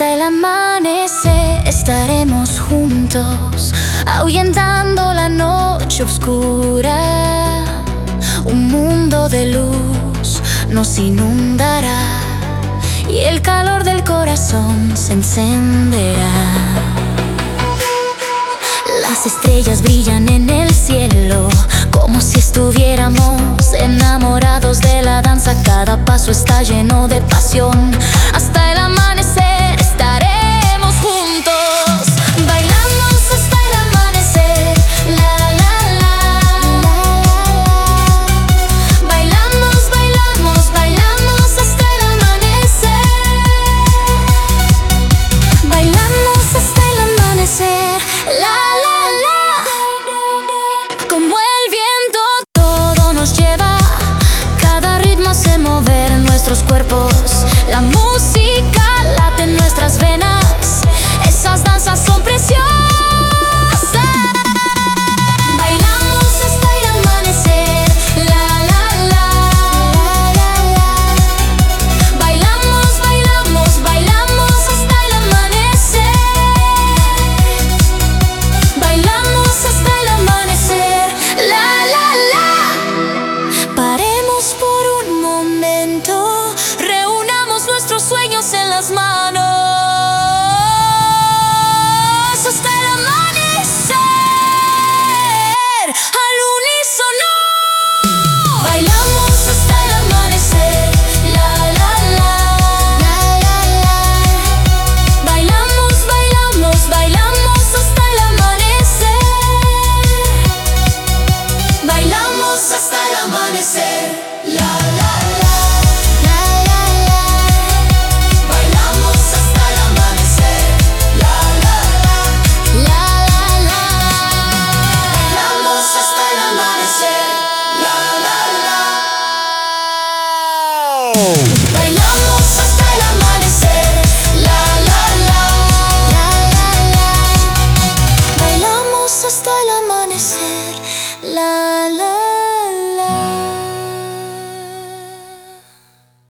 Hasta el amanecer estaremos juntos, ahuyentando la noche oscura. Un mundo de luz nos inundará y el calor del corazón se encenderá. Las estrellas brillan en el cielo, como si estuviéramos enamorados de la danza. Cada paso está lleno de pasión, hasta el amanecer